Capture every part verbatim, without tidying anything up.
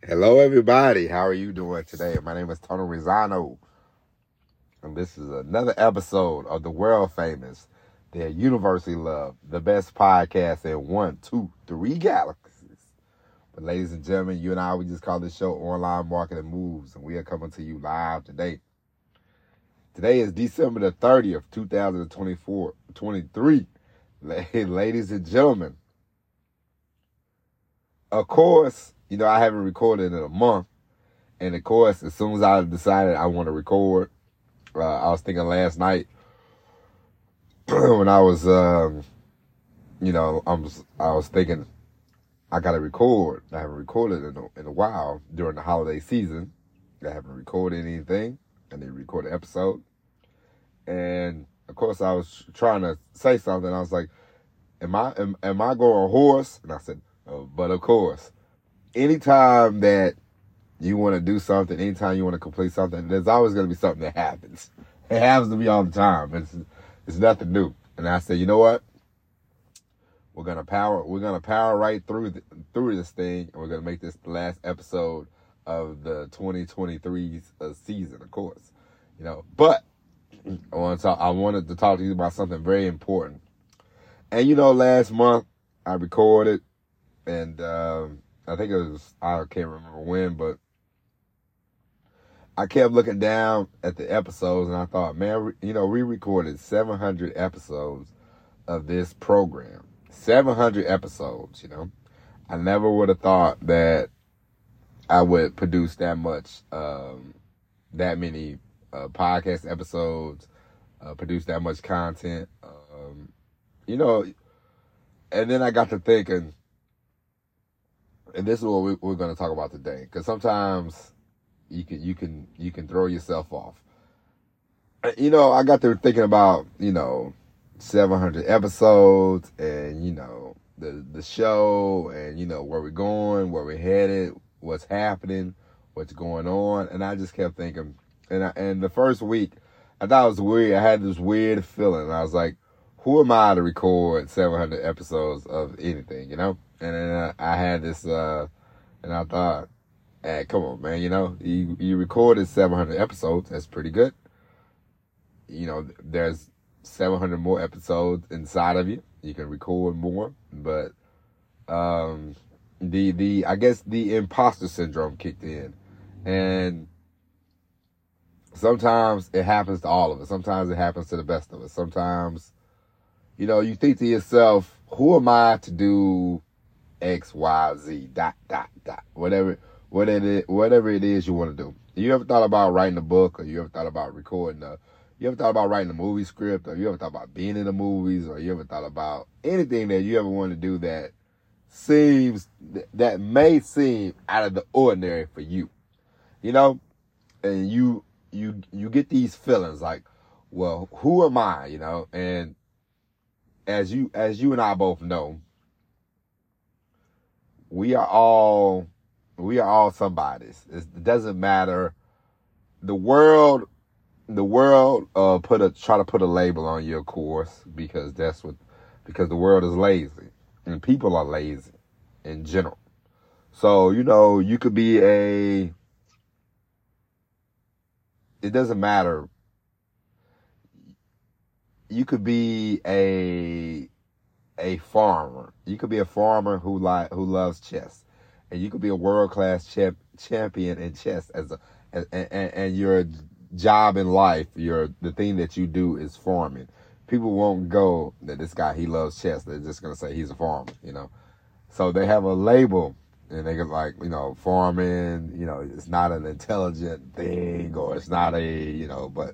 Hello, everybody. How are you doing today? My name is Tony Rizzano, and this is another episode of the world famous, the universally loved, the best podcast in one, two, three galaxies. But ladies and gentlemen, you and I, we just call this show Online Marketing Moves, and we are coming to you live today. Today is December the thirtieth, two thousand twenty-four, twenty-three. Ladies and gentlemen, of course, you know, I haven't recorded in a month. And of course, as soon as I decided I want to record, uh, I was thinking last night when I was, um, you know, I was, I was thinking I got to record. I haven't recorded in a, in a while during the holiday season. I haven't recorded anything. I need to record an episode. And of course, I was trying to say something. I was like, am I, am, am I going hoarse? And I said, oh, but of course. Anytime that you want to do something, anytime you want to complete something, there's always going to be something that happens. It happens to me all the time. It's it's nothing new. And I said, you know what? We're gonna power. We're gonna power right through the, through this thing, and we're gonna make this the last episode of the twenty twenty-three uh, season, of course. You know, but I want to talk, I wanted to talk to you about something very important. And you know, last month I recorded, and. Um, I think it was, I can't remember when, but I kept looking down at the episodes and I thought, man, you know, we recorded seven hundred episodes of this program. seven hundred episodes, you know. I never would have thought that I would produce that much, um, that many uh, podcast episodes, uh, produce that much content, um, you know. And then I got to thinking, and this is what we, we're going to talk about today, because sometimes you can you can you can throw yourself off. You know, I got to thinking about you know seven hundred episodes, and you know the the show, and you know where we're going, where we're headed, what's happening, what's going on, and I just kept thinking. And I, and the first week, I thought it was weird. I had this weird feeling. I was like, who am I to record seven hundred episodes of anything? You know. And then uh, I had this, uh, and I thought, hey, come on, man, you know, you, you recorded seven hundred episodes. That's pretty good. You know, there's seven hundred more episodes inside of you. You can record more, but, um, the, the, I guess the imposter syndrome kicked in. And sometimes it happens to all of us. Sometimes it happens to the best of us. Sometimes, you know, you think to yourself, who am I to do X, Y, Z, dot, dot, dot, whatever, whatever, it, whatever it is you want to do. You ever thought about writing a book, or you ever thought about recording a, you ever thought about writing a movie script, or you ever thought about being in the movies, or you ever thought about anything that you ever want to do that seems, that may seem out of the ordinary for you, you know, and you, you, you get these feelings like, well, who am I, you know, and as you, as you and I both know, we are all, we are all somebodies. It doesn't matter. The world, the world, uh, put a, try to put a label on you, of course, because that's what, because the world is lazy and people are lazy in general. So, you know, you could be a, it doesn't matter. You could be a, a farmer. You could be a farmer who like who loves chess, and you could be a world class champ, champion in chess as a and, and, and your job in life, your the thing that you do is farming. People won't go that this guy he loves chess. They're just gonna say he's a farmer, you know. So they have a label, and they get like you know farming. You know, it's not an intelligent thing, or it's not a you know, but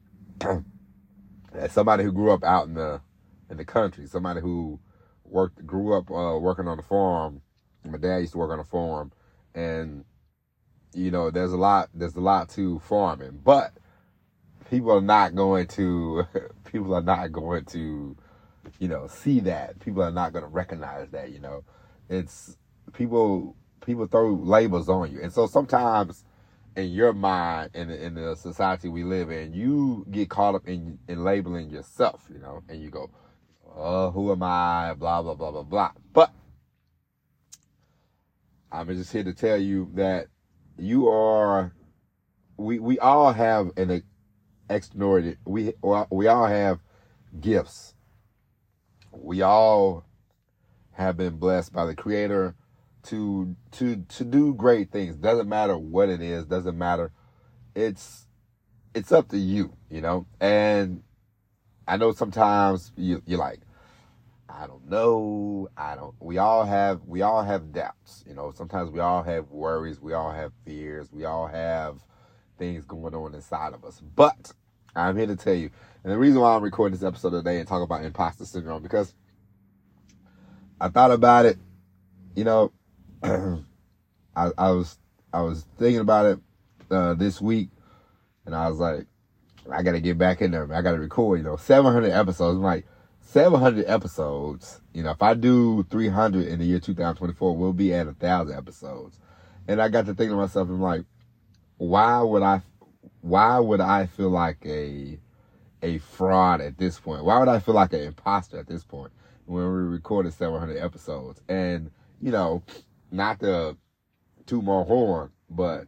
as somebody who grew up out in the in the country, somebody who worked, grew up uh, working on a farm. My dad used to work on a farm, and you know, there's a lot, there's a lot to farming, but people are not going to, people are not going to, you know, see that. People are not going to recognize that. You know, it's people, people throw labels on you, and so sometimes in your mind, in the, in the society we live in, you get caught up in in labeling yourself. You know, and you go, oh, who am I? Blah, blah, blah, blah, blah. But I'm just here to tell you that you are, we, we all have an extraordinary, we, we all have gifts. We all have been blessed by the Creator to, to, to do great things. Doesn't matter what it is. Doesn't matter. It's, it's up to you, you know? And I know sometimes you, you're like, I don't know. I don't, we all have, we all have doubts, you know, sometimes we all have worries. We all have fears. We all have things going on inside of us, but I'm here to tell you. And the reason why I'm recording this episode today and talk about imposter syndrome, because I thought about it, you know, I, I was, I was thinking about it, uh, this week, and I was like, I got to get back in there. I got to record, you know, seven hundred episodes. I'm like, seven hundred episodes, you know, if I do three hundred in the year two thousand twenty-four, we'll be at one thousand episodes. And I got to thinking to myself, I'm like, why would I, why would I feel like a, a fraud at this point? Why would I feel like an imposter at this point when we recorded seven hundred episodes? And, you know, not to toot my horn, but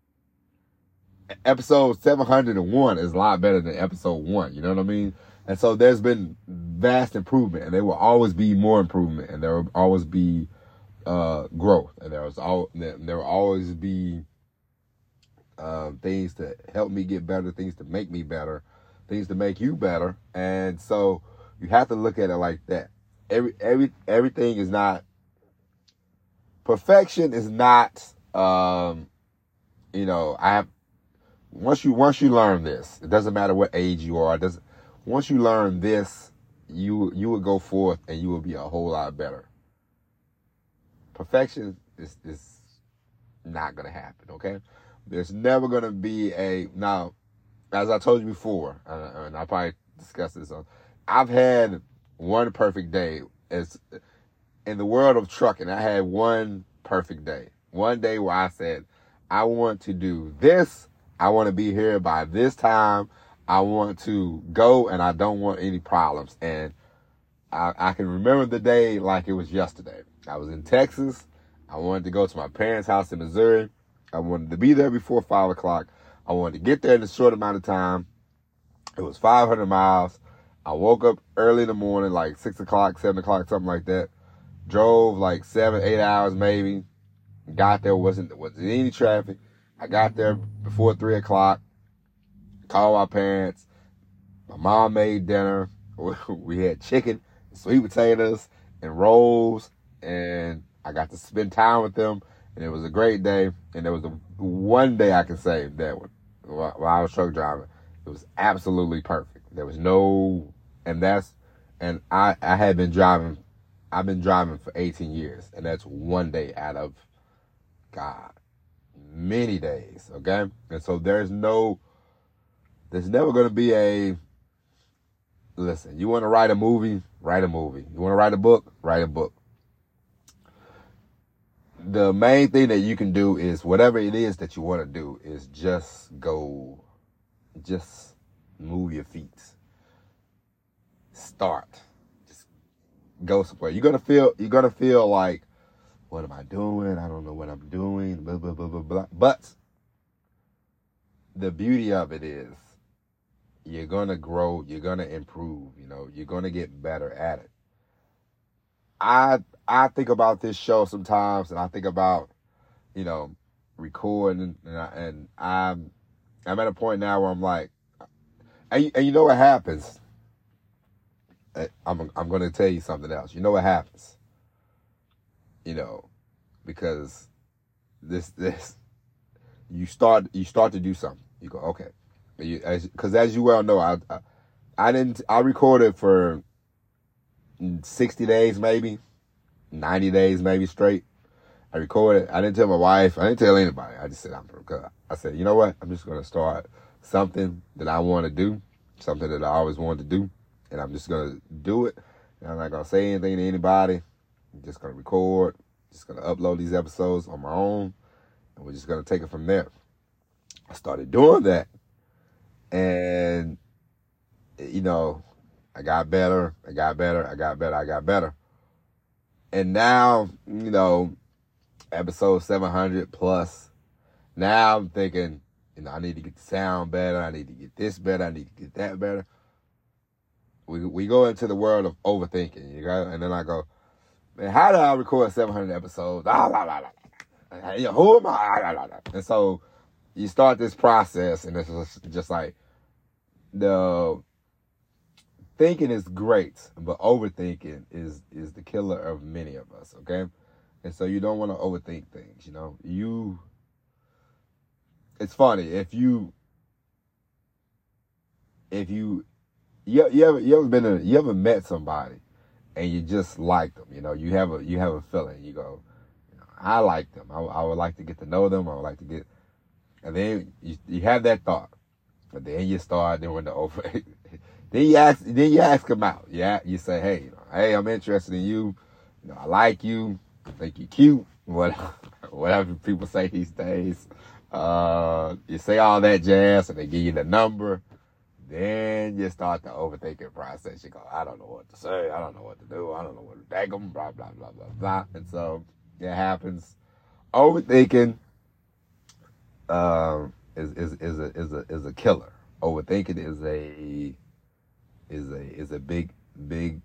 episode seven hundred one is a lot better than episode one. You know what I mean? And so there's been vast improvement, and there will always be more improvement, and there will always be uh, growth, and there was all there will always be um, things to help me get better, things to make me better, things to make you better. And so you have to look at it like that. Every every everything is not perfection. Is not um, you know I have once you once you learn this, it doesn't matter what age you are. It doesn't. Once you learn this, you you will go forth and you will be a whole lot better. Perfection is, is not going to happen, okay? There's never going to be a... Now, as I told you before, uh, and I'll probably discuss this, on, I've had one perfect day. It's, in the world of trucking, I had one perfect day. One day where I said, I want to do this. I want to be here by this time. I want to go, and I don't want any problems. And I, I can remember the day like it was yesterday. I was in Texas. I wanted to go to my parents' house in Missouri. I wanted to be there before five o'clock. I wanted to get there in a short amount of time. It was five hundred miles. I woke up early in the morning, like six o'clock, seven o'clock, something like that. Drove like seven, eight hours maybe. Got there, wasn't, wasn't any traffic. I got there before three o'clock. Called my parents. My mom made dinner. We had chicken, sweet potatoes, and rolls. And I got to spend time with them. And it was a great day. And there was a, one day I can say that one, while I was truck driving, it was absolutely perfect. There was no, and that's, and I, I had been driving, I've been driving for eighteen years. And that's one day out of, God, many days. Okay. And so there's no, There's never going to be a, listen, you want to write a movie, write a movie. You want to write a book, write a book. The main thing that you can do is whatever it is that you want to do is just go, just move your feet. Start. Just go somewhere. You're going to feel, you're going to feel like, what am I doing? I don't know what I'm doing, blah, blah, blah, blah, blah. But the beauty of it is, you're going to grow, you're going to improve, you know, you're going to get better at it. I I think about this show sometimes, and I think about, you know, recording, and, I, and I'm I'm at a point now where I'm like, and, and you know what happens? I'm I'm going to tell you something else. You know what happens? You know, because this this you start you start to do something. You go, okay. Because as, as you well know, I, I I didn't I recorded for sixty days, maybe ninety days, maybe straight. I recorded. I didn't tell my wife. I didn't tell anybody. I just said I'm. I said, you know what? I'm just gonna start something that I want to do, something that I always wanted to do, and I'm just gonna do it. And I'm not gonna say anything to anybody. I'm just gonna record. Just gonna upload these episodes on my own, and we're just gonna take it from there. I started doing that. And, you know, I got better, I got better, I got better, I got better. And now, you know, episode seven hundred plus. Now I'm thinking, you know, I need to get the sound better. I need to get this better. I need to get that better. We we go into the world of overthinking, you know, and then I go, man, how do I record seven hundred episodes? Ah, la, la, la, la. You know, who am I? Ah, la, la, la. And so you start this process, and it's just, just like the thinking is great, but overthinking is is the killer of many of us. Okay, and so you don't want to overthink things. You know, you. It's funny if you if you. You, you ever you ever been in, you ever met somebody and you just like them, you know, you have a you have a feeling, you go, you know, I like them. I, I would like to get to know them. I would like to get, and then you, you have that thought, but then you start doing the over. then you ask then you ask them out. Yeah, you say, hey, you know, hey, I'm interested in you. You know, I like you. I think you're cute. What whatever people say these days. Uh, you say all that jazz, and they give you the number. Then you start the overthinking process. You go, I don't know what to say. I don't know what to do. I don't know what to thank them, blah, blah, blah, blah, blah. And so it happens. Overthinking um, is, is, is, a, is, a, is a killer. Overthinking is a, is a, is a big, big,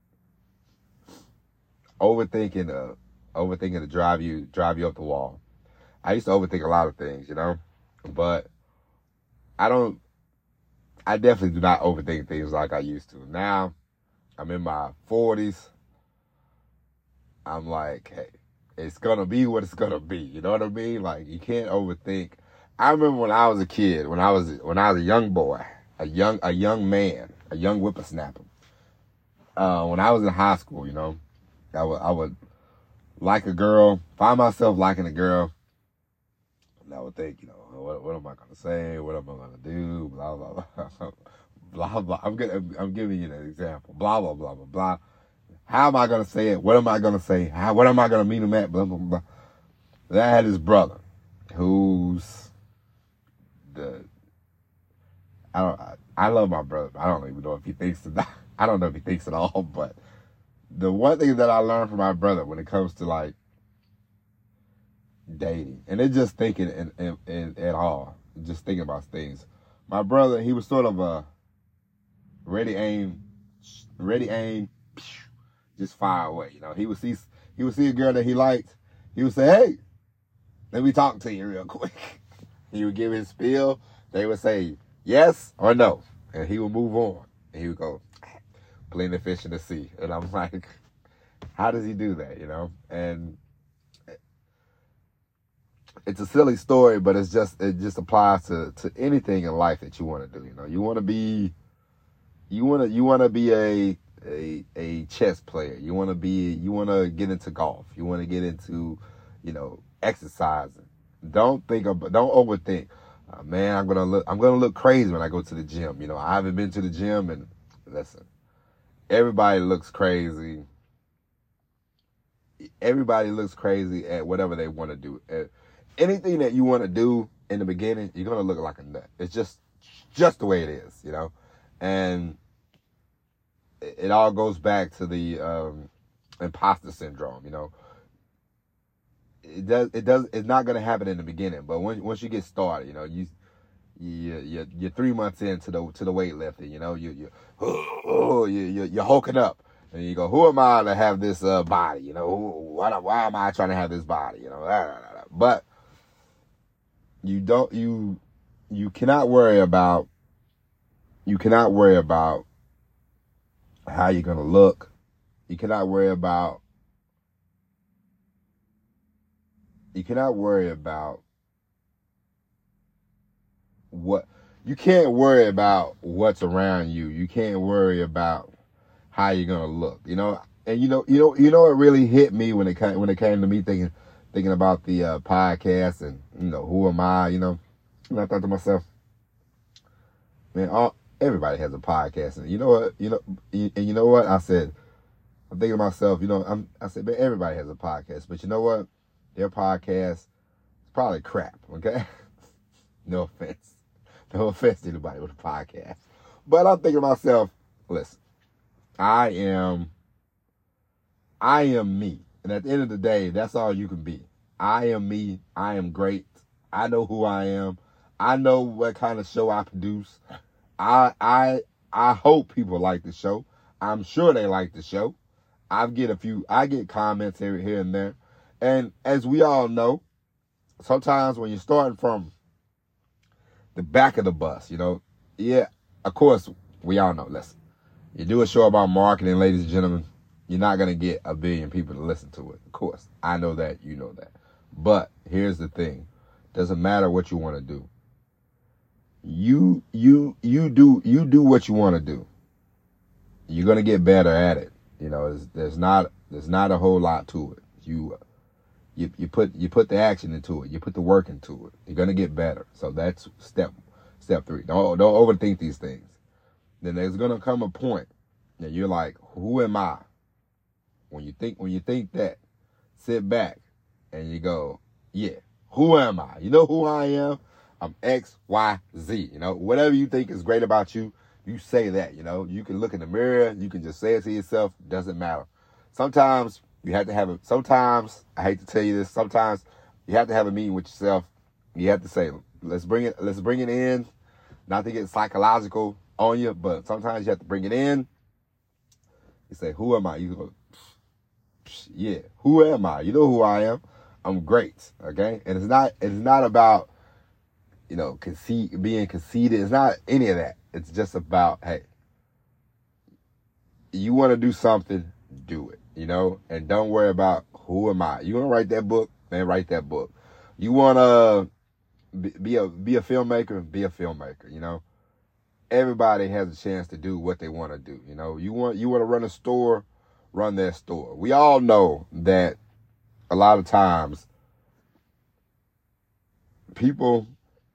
overthinking, uh, overthinking to drive you, drive you up the wall. I used to overthink a lot of things, you know, but I don't, I definitely do not overthink things like I used to. Now, I'm in my forties. I'm like, hey, it's going to be what it's going to be. You know what I mean? Like, you can't overthink. I remember when I was a kid, when I was when I was a young boy, a young a young man, a young whippersnapper. Uh, when I was in high school, you know, I would, I would like a girl, find myself liking a girl, and I would think, you know, What, what am I gonna say? What am I gonna do? Blah blah blah, blah blah. I'm gonna, I'm giving you an example. Blah blah blah blah blah. How am I gonna say it? What am I gonna say? How? What am I gonna meet him at? Blah blah blah. Then I had this brother, who's the. I don't. I, I love my brother. I don't even know if he thinks it. I don't know if he thinks at all. But the one thing that I learned from my brother when it comes to like dating, and it's just thinking in, in, in, at all, just thinking about things. My brother, he was sort of a ready aim, ready aim, just fire away. You know, he would see he would see a girl that he liked. He would say, "Hey, let me talk to you real quick." He would give his spiel. They would say yes or no, and he would move on. And he would go, "Plenty of fish in the sea." And I'm like, how does he do that? You know, and it's a silly story, but it's just it just applies to, to anything in life that you want to do. You know, you want to be, you want to you want to be a a a chess player. You want to be you want to get into golf. You want to get into, you know, exercising. Don't think about don't overthink. Uh, man, I'm gonna look I'm gonna look crazy when I go to the gym. You know, I haven't been to the gym, and listen, everybody looks crazy. Everybody looks crazy at whatever they want to do. At, anything that you want to do in the beginning, you're going to look like a nut. It's just just the way it is, you know? And it, it all goes back to the um, imposter syndrome, you know? It does, it does, it's not going to happen in the beginning, but when, once you get started, you know, you, you, you're, you're three months into the, to the weightlifting, you know, you, you, oh, you, you, you're hulking up. And you go, who am I to have this uh, body? You know, who, why, why am I trying to have this body? You know, blah, blah, blah. But you don't, you, you cannot worry about, you cannot worry about how you're going to look. You cannot worry about, you cannot worry about what, you can't worry about what's around you. You can't worry about how you're going to look, you know? And you know, you know, you know, it really hit me when it came, when it came to me thinking, thinking about the uh, podcast and, you know, who am I, you know? And I thought to myself, man, all, everybody has a podcast. And you know what? You know, and you know what? I said, I'm thinking to myself, you know, I'm, I said, man, everybody has a podcast. But you know what? Their podcast is probably crap, okay? No offense. No offense to anybody with a podcast. But I'm thinking to myself, listen, I am, I am me. And at the end of the day, that's all you can be. I am me. I am great. I know who I am. I know what kind of show I produce. I I I hope people like the show. I'm sure they like the show. I get a few, I get comments here, here and there. And as we all know, sometimes when you're starting from the back of the bus, you know, yeah, of course, we all know, listen, you do a show about marketing, ladies and gentlemen, you're not going to get a billion people to listen to it. Of course, I know that, you know that. But here's the thing. Doesn't matter what you want to do. You, you, you do, you do what you want to do. You're going to get better at it. You know, there's, there's not, there's not a whole lot to it. You, you, you put, you put the action into it. You put the work into it. You're going to get better. So that's step, step three. Don't, don't overthink these things. Then there's going to come a point that you're like, who am I? When you think, when you think that, sit back and you go, yeah, who am I? You know who I am? I'm X, Y, Z. You know, whatever you think is great about you, you say that, you know. You can look in the mirror. You can just say it to yourself. Doesn't matter. Sometimes you have to have a, sometimes, I hate to tell you this, sometimes you have to have a meeting with yourself. You have to say, let's bring it, let's bring it in. Not to get psychological on you, but sometimes you have to bring it in. You say, who am I? You go, yeah, who am I? You know who I am. I'm great, okay? And it's not, it's not about, you know, conceit, being conceited. It's not any of that. It's just about, hey, you want to do something, do it, you know? And don't worry about who am I. You want to write that book, man, write that book. You want to be a, be a filmmaker, be a filmmaker, you know? Everybody has a chance to do what they want to do, you know? You want, you want to run a store, run that store. We all know that a lot of times people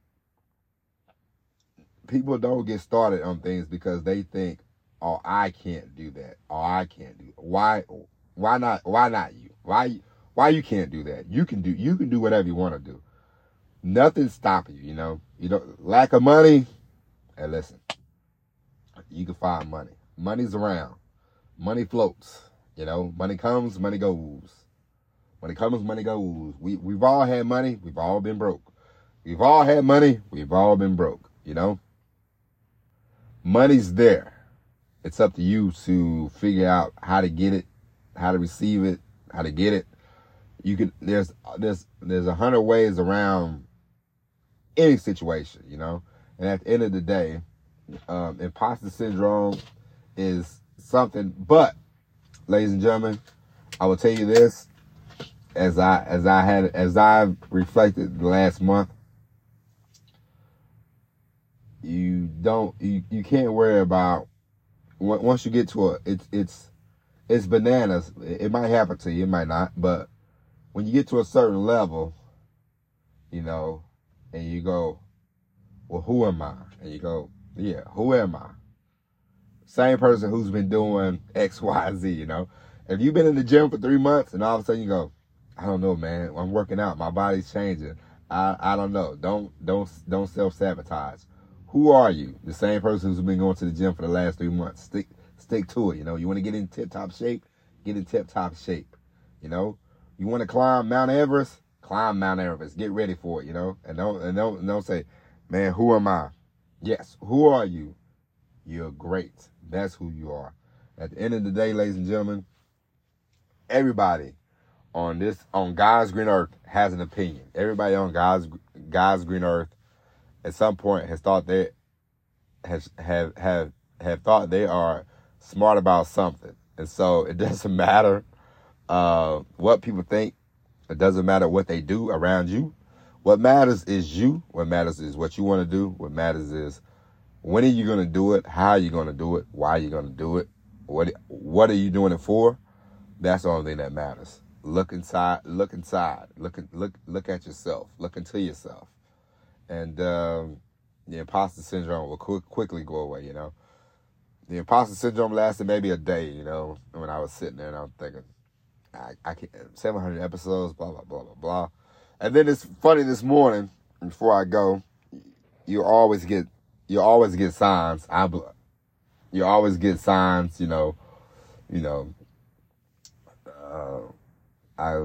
people don't get started on things because they think, oh, I can't do that. Oh, I can't do it. Why why not why not you? Why why you can't do that? You can do you can do whatever you want to do. Nothing's stopping you, you know. You know, lack of money, and listen, you can find money. Money's around. Money floats. You know, money comes, money goes. Money comes, money goes. We, we've all had money. We've all been broke. We've all had money. We've all been broke, you know. Money's there. It's up to you to figure out how to get it, how to receive it, how to get it. You can, there's, there's, there's a hundred ways around any situation, you know. And at the end of the day, um, imposter syndrome is something, but ladies and gentlemen, I will tell you this, as I as I had as I've reflected the last month, you don't you, you can't worry about once you get to a it's it's it's bananas. It might happen to you, it might not, but when you get to a certain level, you know, and you go, well, who am I? And you go, yeah, who am I? Same person who's been doing X, Y, Z, you know. If you've been in the gym for three months and all of a sudden you go, I don't know, man, I'm working out, my body's changing. I, I don't know. Don't don't don't self-sabotage. Who are you? The same person who's been going to the gym for the last three months. Stick stick to it, you know. You want to get in tip-top shape? Get in tip-top shape, you know. You want to climb Mount Everest? Climb Mount Everest. Get ready for it, you know. And don't and don't and don't say, man, who am I? Yes, who are you? You're great. That's who you are. At the end of the day, ladies and gentlemen, everybody on this, on God's green earth has an opinion. Everybody on God's God's green earth at some point has thought they has have have have thought they are smart about something. And so it doesn't matter uh, what people think. It doesn't matter what they do around you. What matters is you. What matters is what you want to do. What matters is when are you going to do it? How are you going to do it? Why are you going to do it? What What are you doing it for? That's the only thing that matters. Look inside. Look inside. Look look look at yourself. Look into yourself, and um, the imposter syndrome will quick, quickly go away. You know, the imposter syndrome lasted maybe a day. You know, when I was sitting there and I'm thinking, I, I can't. seven hundred episodes. Blah blah blah blah blah. And then it's funny this morning. Before I go, you always get. You always get signs. I, you always get signs, you know, you know, uh, I was,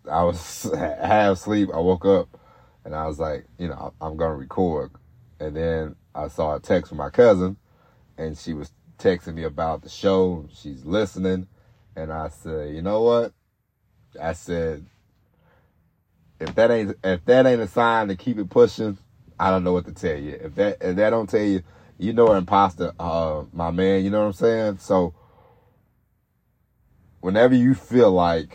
I was half asleep. I woke up and I was like, you know, I'm going to record. And then I saw a text from my cousin, and she was texting me about the show. She's listening. And I said, you know what? I said, if that ain't if that ain't a sign to keep it pushing, I don't know what to tell you. If that if that don't tell you, you know, an imposter, uh, my man. You know what I'm saying? So whenever you feel like,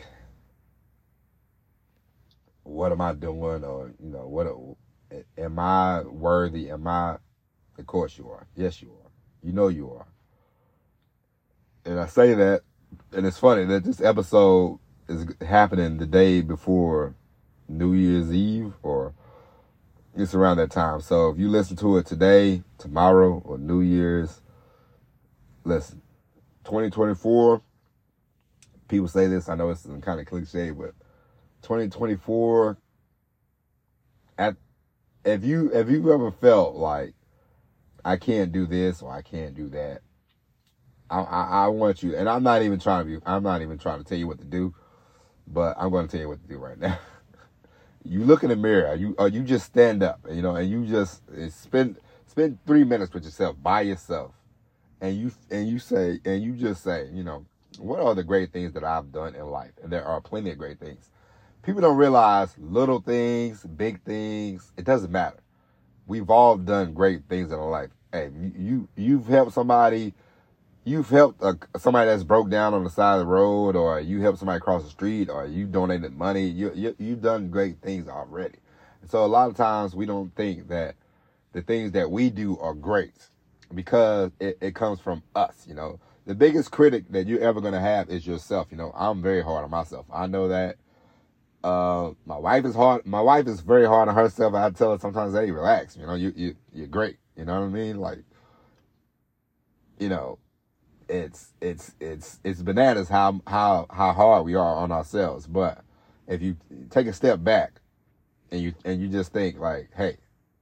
what am I doing, or you know, what am I worthy? Am I? Of course you are. Yes, you are. You know you are. And I say that, and it's funny that this episode is happening the day before New Year's Eve, or it's around that time. So if you listen to it today, tomorrow, or New Year's, listen, twenty twenty-four, people say this, I know it's kind of cliche, but twenty twenty-four, at if you if you've ever felt like I can't do this or I can't do that, I, I, I want you, and I'm not even trying to be, I'm not even trying to tell you what to do, but I'm going to tell you what to do right now. You look in the mirror, you or you just stand up, you know, and you just spend spend three minutes with yourself, by yourself, and you and you say, and you just say, you know, what are the great things that I've done in life? And there are plenty of great things. People don't realize little things, big things. It doesn't matter. We've all done great things in our life. Hey, you you've helped somebody. You've helped uh, somebody that's broke down on the side of the road, or you helped somebody cross the street, or you donated money. You, you, you've done great things already. And so a lot of times we don't think that the things that we do are great because it, it comes from us, you know. The biggest critic that you're ever going to have is yourself, you know. I'm very hard on myself. I know that. Uh, my wife is hard. My wife is very hard on herself. I tell her sometimes, hey, relax, you know, you, you, you're great. You know what I mean? Like, you know, It's it's it's it's bananas how how how hard we are on ourselves. But if you take a step back and you and you just think like, hey,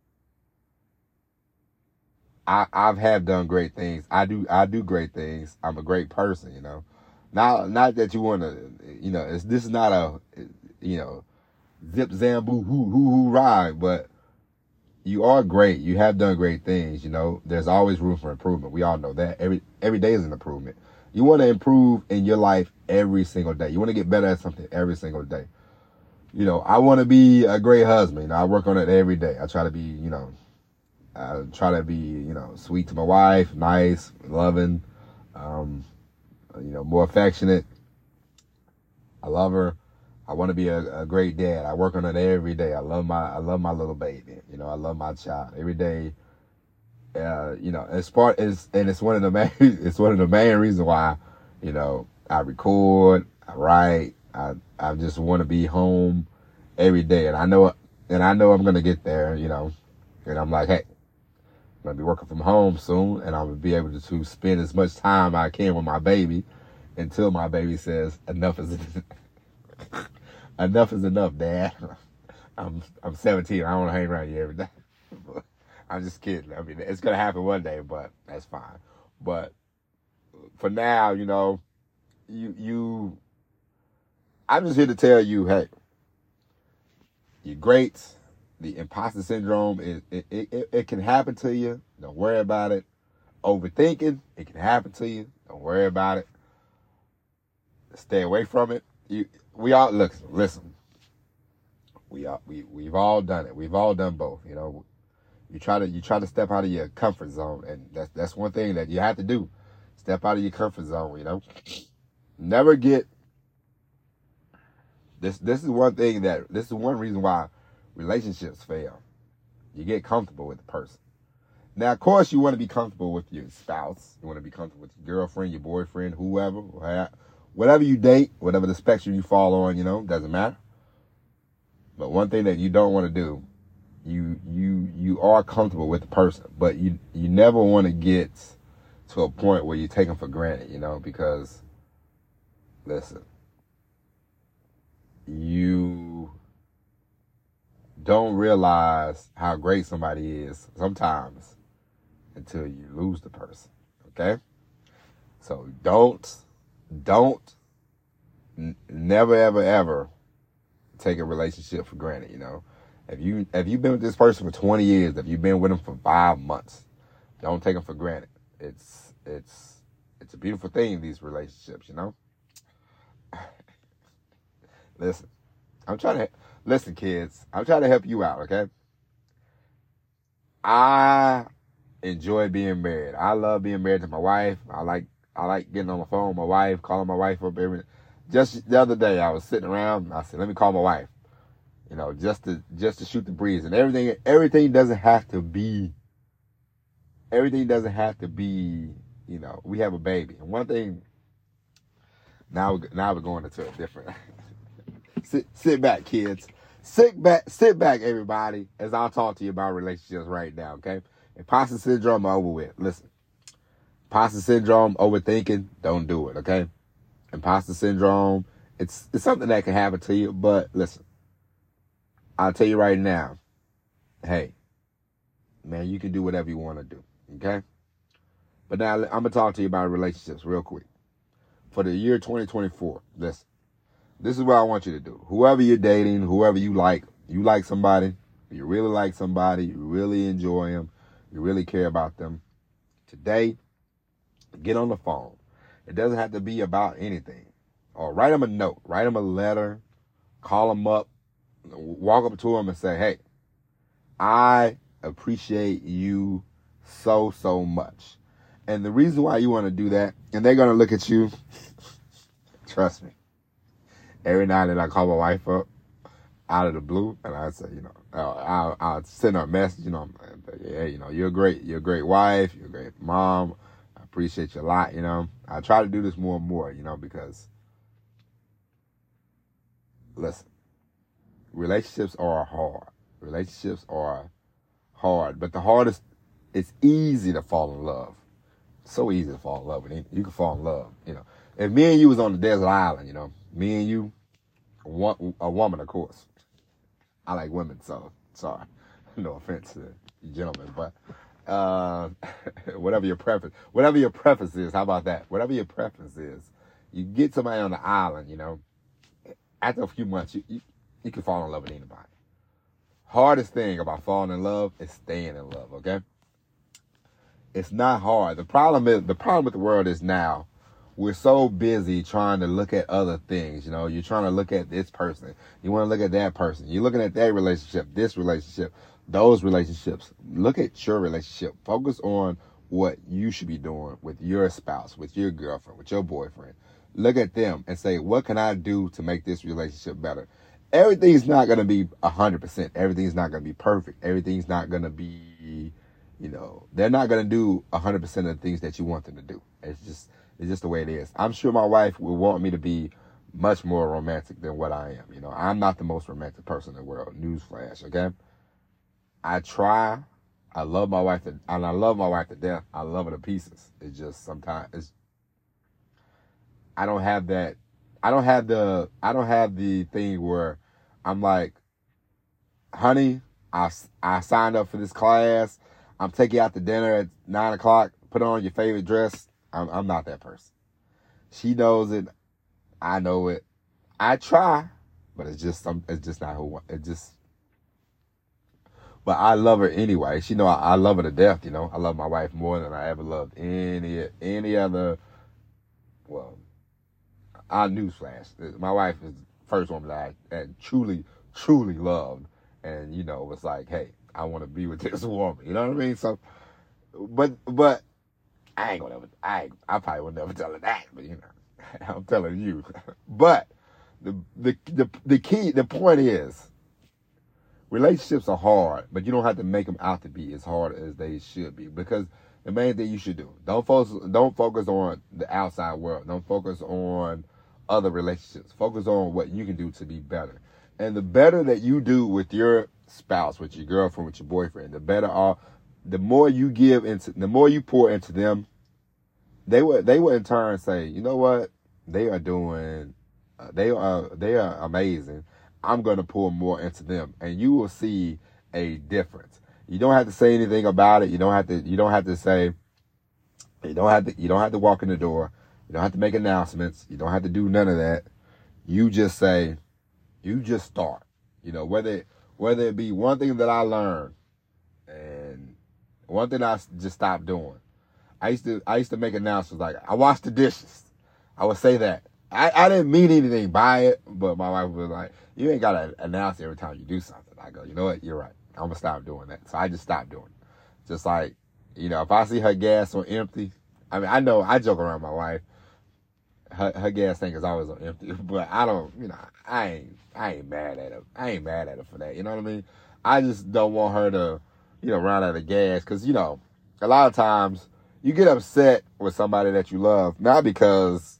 I I've have done great things. I do I do great things. I'm a great person. You know, not not that you want to. You know, it's, this is not a you know zip zam boo hoo hoo hoo ride, but you are great. You have done great things. You know, there's always room for improvement. We all know that. Every every day is an improvement. You want to improve in your life every single day. You want to get better at something every single day. You know, I want to be a great husband. You know, I work on it every day. I try to be, you know, I try to be, you know, sweet to my wife, nice, loving, um, you know, more affectionate. I love her. I want to be a, a great dad. I work on it every day. I love my, I love my little baby. You know, I love my child every day. Uh, you know, it's part is, and it's one of the main, it's one of the main reasons why, you know, I record, I write, I, I just want to be home every day. And I know, and I know I'm going to get there, you know, and I'm like, hey, I'm going to be working from home soon, and I'm going to be able to, to spend as much time I can with my baby until my baby says enough is enough is enough, Dad. I'm I'm seventeen. I don't want to hang around you every day. I'm just kidding. I mean, it's gonna happen one day, but that's fine. But for now, you know, you you. I'm just here to tell you, hey, you're great. The imposter syndrome is it it, it, it can happen to you. Don't worry about it. Overthinking, it can happen to you. Don't worry about it. Stay away from it. You. We all look, listen. We all we we've all done it. We've all done both. You know, you try to you try to step out of your comfort zone, and that's that's one thing that you have to do. Step out of your comfort zone. You know, never get this. This is one thing that this is one reason why relationships fail. You get comfortable with the person. Now, of course, you want to be comfortable with your spouse. You want to be comfortable with your girlfriend, your boyfriend, whoever. Whatever you date, whatever the spectrum you fall on, you know, doesn't matter. But one thing that you don't want to do, you you you are comfortable with the person, but you you never want to get to a point where you take them for granted, you know, because listen, you don't realize how great somebody is sometimes until you lose the person. Okay, so don't. Don't, n- never, ever, ever take a relationship for granted, you know. If you if you've been with this person for twenty years, if you've been with them for five months, don't take them for granted. It's it's it's a beautiful thing, these relationships, you know. Listen, I'm trying to listen, kids. I'm trying to help you out, okay? I enjoy being married. I love being married to my wife. I like I like getting on the phone with my wife, calling my wife up every. Just the other day, I was sitting around. And I said, "Let me call my wife." You know, just to just to shoot the breeze, and everything. Everything doesn't have to be. Everything doesn't have to be. You know, we have a baby, and one thing. Now, now we're going into a different. sit, sit back, kids. Sit back, sit back, everybody. As I'll talk to you about relationships right now. Okay, imposter syndrome over with. Listen, imposter syndrome, overthinking, don't do it. Okay, imposter syndrome. It's it's something that can happen to you, but listen. I'll tell you right now, hey, man, you can do whatever you want to do, okay? But now I'm going to talk to you about relationships real quick. For the year twenty twenty-four, listen, this is what I want you to do. Whoever you're dating, whoever you like, you like somebody, you really like somebody, you really enjoy them, you really care about them. Today, get on the phone. It doesn't have to be about anything. Or write them a note, write them a letter, call them up. Walk up to him and say, "Hey, I appreciate you so, so much." And the reason why you want to do that, and they're going to look at you, trust me, every night that I call my wife up out of the blue, and I say, you know, I'll, I'll send her a message, you know, hey, you know, you're great, you're a great wife, you're a great mom, I appreciate you a lot, you know. I try to do this more and more, you know, because, listen, relationships are hard. Relationships are hard. But the hardest, it's easy to fall in love. So easy to fall in love with him. You can fall in love, you know. If me and you was on the desert island, you know, me and you, one, a woman, of course. I like women, so sorry. No offense to you gentlemen, but uh, whatever your preference, whatever your preference is, how about that? Whatever your preference is, you get somebody on the island, you know, after a few months, you, you You can fall in love with anybody. Hardest thing about falling in love is staying in love, okay? It's not hard. The problem is, the problem with the world is now, we're so busy trying to look at other things, you know? You're trying to look at this person. You want to look at that person. You're looking at that relationship, this relationship, those relationships. Look at your relationship. Focus on what you should be doing with your spouse, with your girlfriend, with your boyfriend. Look at them and say, what can I do to make this relationship better? Everything's not going to be one hundred percent. Everything's not going to be perfect. Everything's not going to be, you know, they're not going to do one hundred percent of the things that you want them to do. It's just it's just the way it is. I'm sure my wife would want me to be much more romantic than what I am. You know, I'm not the most romantic person in the world. Newsflash, okay? I try. I love my wife, to, and I love my wife to death. I love her to pieces. It's just sometimes, it's, I don't have that. I don't have the, I don't have the thing where I'm like, honey, I, I signed up for this class. I'm taking you out to dinner at nine o'clock. Put on your favorite dress. I'm, I'm not that person. She knows it. I know it. I try, but it's just some. It's just not who. It just. But I love her anyway. She know I, I love her to death. You know, I love my wife more than I ever loved any any other. Well, I newsflash. My wife is the first woman that I that truly, truly loved, and you know, was like, hey, I want to be with this woman. You know what I mean? So, but but I ain't gonna ever. I ain't, I probably would never tell her that, but you know, I'm telling you. But the the the the key, the point is, relationships are hard, but you don't have to make them out to be as hard as they should be. Because the main thing you should do, don't focus, don't focus on the outside world. Don't focus on other relationships. Focus on what you can do to be better. And the better that you do with your spouse, with your girlfriend, with your boyfriend, the better are, the more you give into, the more you pour into them, they will, they will in turn say, you know what, they are doing, uh, they are, they are amazing. I'm going to pour more into them, and you will see a difference. You don't have to say anything about it. You don't have to, you don't have to say, you don't have to, you don't have to walk in the door. You don't have to make announcements. You don't have to do none of that. You just say, You just start. You know, whether whether it be one thing that I learned and one thing I just stopped doing. I used to I used to make announcements like, I wash the dishes. I would say that. I, I didn't mean anything by it, but my wife was like, you ain't got to announce every time you do something. I go, you know what? You're right. I'm going to stop doing that. So I just stopped doing it. Just like, you know, if I see her gas on empty, I mean, I know I joke around with my wife. Her, her gas tank is always on empty, but I don't, you know, I ain't, I ain't mad at her. I ain't mad at her for that. You know what I mean? I just don't want her to, you know, run out of gas. Because, you know, a lot of times you get upset with somebody that you love, not because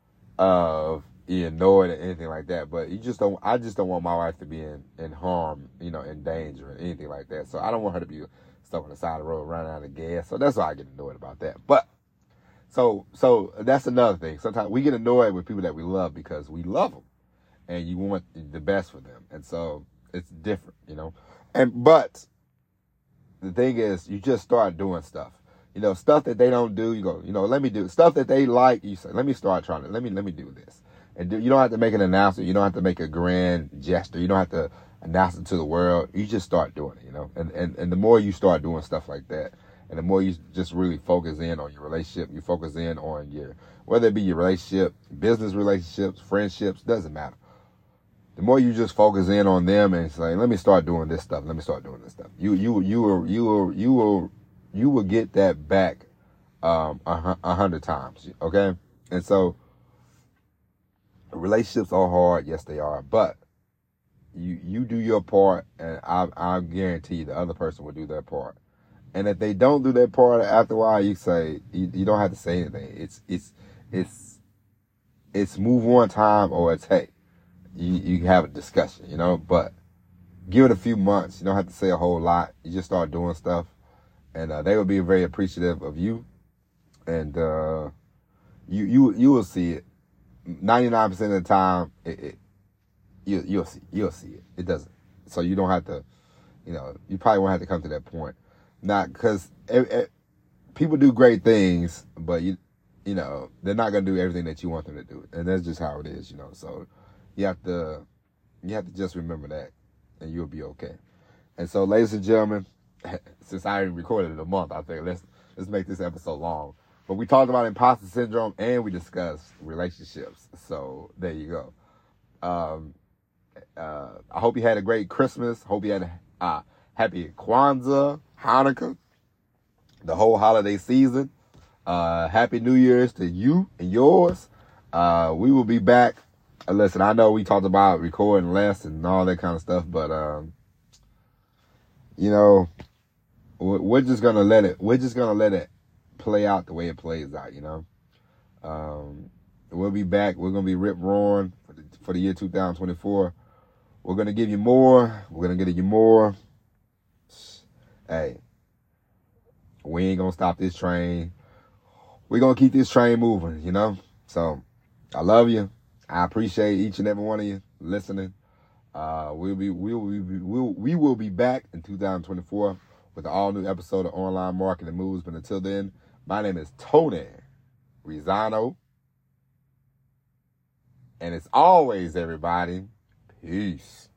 of you annoyed or anything like that, but you just don't, I just don't want my wife to be in, in harm, you know, in danger or anything like that. So I don't want her to be stuck on the side of the road running out of gas. So that's why I get annoyed about that. But so, so that's another thing. Sometimes we get annoyed with people that we love because we love them and you want the best for them. And so it's different, you know, and, but the thing is you just start doing stuff. You know, stuff that they don't do, you go, you know, let me do stuff that they like. You say, let me start trying to, let me, let me do this. And do, you don't have to make an announcement. You don't have to make a grand gesture. You don't have to announce it to the world. You just start doing it, you know, and, and, and the more you start doing stuff like that, and the more you just really focus in on your relationship, you focus in on your, whether it be your relationship, business relationships, friendships, doesn't matter. The more you just focus in on them and say, let me start doing this stuff. Let me start doing this stuff. You, you, you will, you will, you will, you will get that back um, a, a hundred times, okay? And so relationships are hard, yes they are, but you you do your part, and I I guarantee you the other person will do their part. And if they don't do their part, after a while, you say you, you don't have to say anything. It's it's it's it's move on time, or it's hey, you you have a discussion, you know. But give it a few months. You don't have to say a whole lot. You just start doing stuff. And uh, they will be very appreciative of you, and uh, you you you will see it. Ninety-nine percent of the time, it, it you you'll see you'll see it. It doesn't, so you don't have to, you know, you probably won't have to come to that point. Not because people do great things, but you you know they're not gonna do everything that you want them to do, and that's just how it is, you know. So you have to you have to just remember that, and you'll be okay. And so, ladies and gentlemen, since I already recorded it a month, I think let's let's make this episode long. But we talked about imposter syndrome and we discussed relationships. So there you go. Um, uh, I hope you had a great Christmas. Hope you had a uh, happy Kwanzaa, Hanukkah, the whole holiday season. Uh, happy New Year's to you and yours. Uh, we will be back. Uh, listen, I know we talked about recording less and all that kind of stuff, but um, you know. We're just gonna let it. We're just gonna let it play out the way it plays out. You know, um, we'll be back. We're gonna be rip roaring for the, for the year two thousand twenty-four. We're gonna give you more. We're gonna give you more. Hey, we ain't gonna stop this train. We're gonna keep this train moving. You know. So, I love you. I appreciate each and every one of you listening. Uh, we'll be we will be we'll, we will be back in two thousand twenty-four. With an all-new episode of Online Marketing Moves. But until then, my name is Tony Rizano. And as always, everybody, peace.